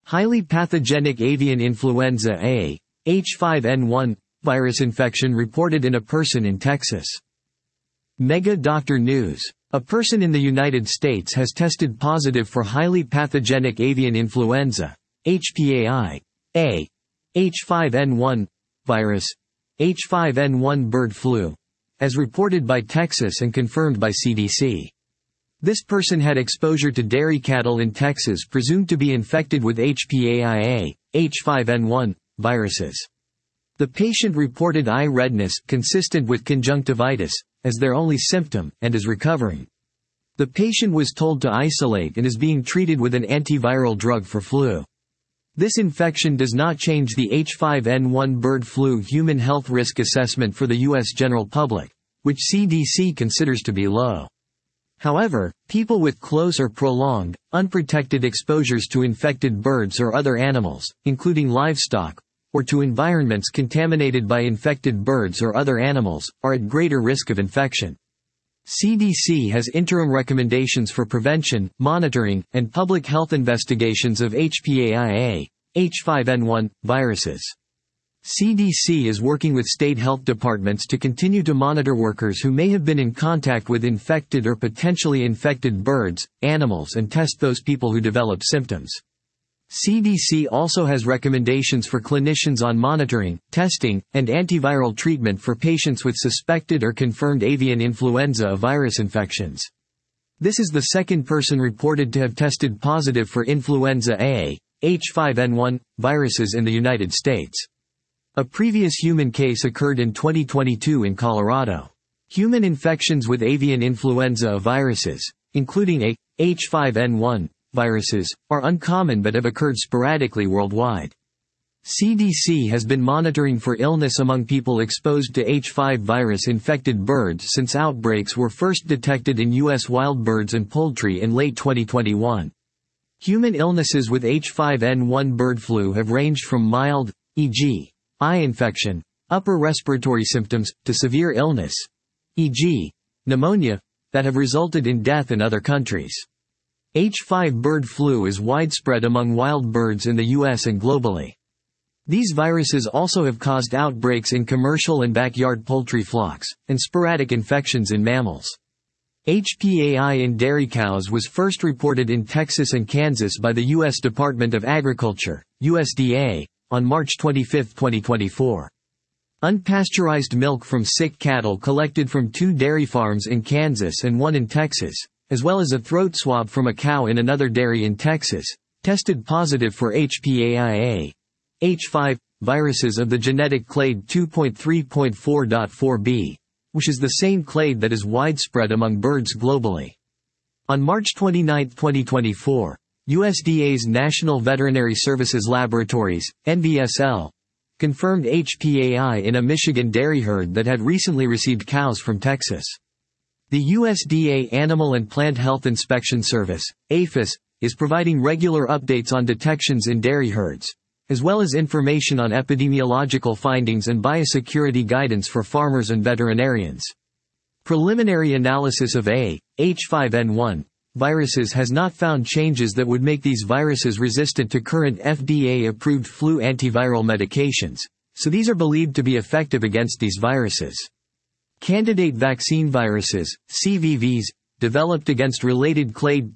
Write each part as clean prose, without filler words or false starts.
Highly pathogenic avian influenza A, H5N1, virus infection reported in a person in Texas. Mega Doctor News. A person in the United States has tested positive for highly pathogenic avian influenza, HPAI, A, H5N1, virus, H5N1 bird flu, as reported by Texas and confirmed by CDC. This person had exposure to dairy cattle in Texas presumed to be infected with HPAI-A, H5N1, viruses. The patient reported eye redness consistent with conjunctivitis as their only symptom and is recovering. The patient was told to isolate and is being treated with an antiviral drug for flu. This infection does not change the H5N1 bird flu human health risk assessment for the U.S. general public, which CDC considers to be low. However, people with close or prolonged, unprotected exposures to infected birds or other animals, including livestock, or to environments contaminated by infected birds or other animals, are at greater risk of infection. CDC has interim recommendations for prevention, monitoring, and public health investigations of HPAI-A, H5N1, viruses. CDC is working with state health departments to continue to monitor workers who may have been in contact with infected or potentially infected birds, animals, and test those people who develop symptoms. CDC also has recommendations for clinicians on monitoring, testing, and antiviral treatment for patients with suspected or confirmed avian influenza virus infections. This is the second person reported to have tested positive for influenza A, H5N1, viruses in the United States. A previous human case occurred in 2022 in Colorado. Human infections with avian influenza viruses, including A, H5N1, viruses, are uncommon but have occurred sporadically worldwide. CDC has been monitoring for illness among people exposed to H5 virus-infected birds since outbreaks were first detected in U.S. wild birds and poultry in late 2021. Human illnesses with H5N1 bird flu have ranged from mild, e.g., eye infection, upper respiratory symptoms, to severe illness, e.g., pneumonia, that have resulted in death in other countries. H5 bird flu is widespread among wild birds in the U.S. and globally. These viruses also have caused outbreaks in commercial and backyard poultry flocks, and sporadic infections in mammals. HPAI in dairy cows was first reported in Texas and Kansas by the U.S. Department of Agriculture, USDA, on March 25, 2024. Unpasteurized milk from sick cattle collected from 2 dairy farms in Kansas and 1 in Texas, as well as a throat swab from a cow in another dairy in Texas, tested positive for HPAI-A, H5, viruses of the genetic clade 2.3.4.4b, which is the same clade that is widespread among birds globally. On March 29, 2024, USDA's National Veterinary Services Laboratories, NVSL, confirmed HPAI in a Michigan dairy herd that had recently received cows from Texas. The USDA Animal and Plant Health Inspection Service, APHIS, is providing regular updates on detections in dairy herds, as well as information on epidemiological findings and biosecurity guidance for farmers and veterinarians. Preliminary analysis of A, H5N1, viruses has not found changes that would make these viruses resistant to current FDA-approved flu antiviral medications, so these are believed to be effective against these viruses. Candidate vaccine viruses, CVVs, developed against related clade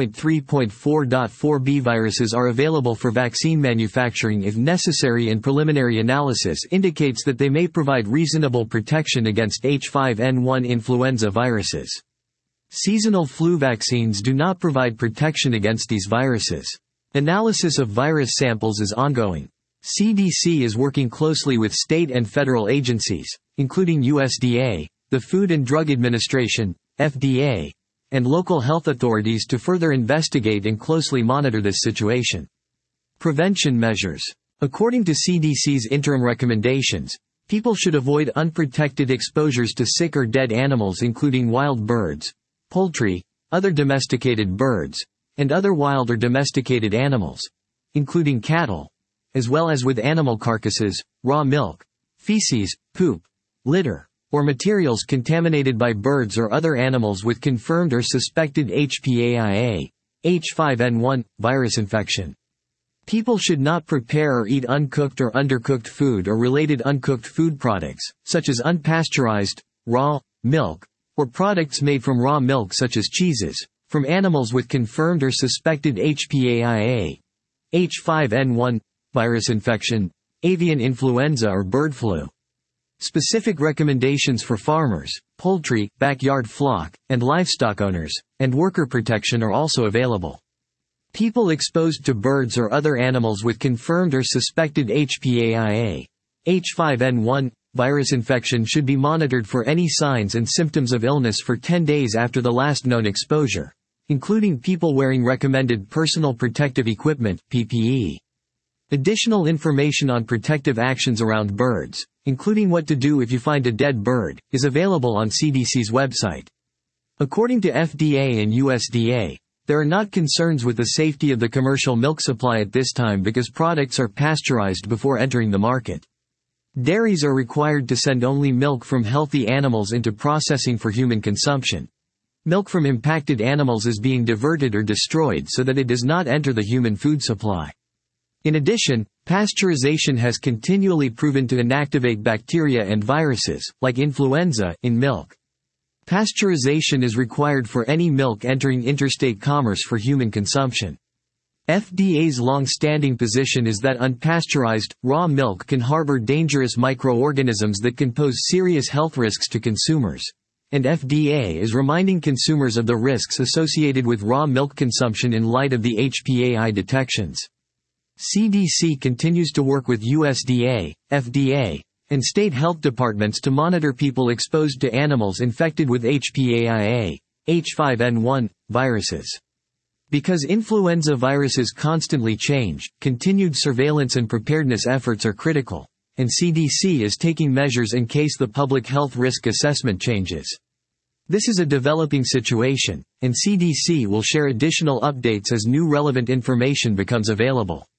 2.3.4.4b viruses are available for vaccine manufacturing if necessary, and preliminary analysis indicates that they may provide reasonable protection against H5N1 influenza viruses. Seasonal flu vaccines do not provide protection against these viruses. Analysis of virus samples is ongoing. CDC is working closely with state and federal agencies, including USDA, the Food and Drug Administration, FDA, and local health authorities to further investigate and closely monitor this situation. Prevention measures. According to CDC's interim recommendations, people should avoid unprotected exposures to sick or dead animals, including wild birds, poultry, other domesticated birds, and other wild or domesticated animals, including cattle, as well as with animal carcasses, raw milk, feces, poop, litter, or materials contaminated by birds or other animals with confirmed or suspected HPAI-A, H5N1, virus infection. People should not prepare or eat uncooked or undercooked food or related uncooked food products, such as unpasteurized, raw, milk, or products made from raw milk such as cheeses, from animals with confirmed or suspected HPAIA, H5N1, virus infection, avian influenza or bird flu. Specific recommendations for farmers, poultry, backyard flock, and livestock owners, and worker protection are also available. People exposed to birds or other animals with confirmed or suspected HPAIA, H5N1, virus infection should be monitored for any signs and symptoms of illness for 10 days after the last known exposure, including people wearing recommended personal protective equipment, PPE. Additional information on protective actions around birds, including what to do if you find a dead bird, is available on CDC's website. According to FDA and USDA, there are not concerns with the safety of the commercial milk supply at this time because products are pasteurized before entering the market. Dairies are required to send only milk from healthy animals into processing for human consumption. Milk from impacted animals is being diverted or destroyed so that it does not enter the human food supply. In addition, pasteurization has continually proven to inactivate bacteria and viruses, like influenza, in milk. Pasteurization is required for any milk entering interstate commerce for human consumption. FDA's long-standing position is that unpasteurized, raw milk can harbor dangerous microorganisms that can pose serious health risks to consumers. And FDA is reminding consumers of the risks associated with raw milk consumption in light of the HPAI detections. CDC continues to work with USDA, FDA, and state health departments to monitor people exposed to animals infected with HPAIA, H5N1, viruses. Because influenza viruses constantly change, continued surveillance and preparedness efforts are critical, and CDC is taking measures in case the public health risk assessment changes. This is a developing situation, and CDC will share additional updates as new relevant information becomes available.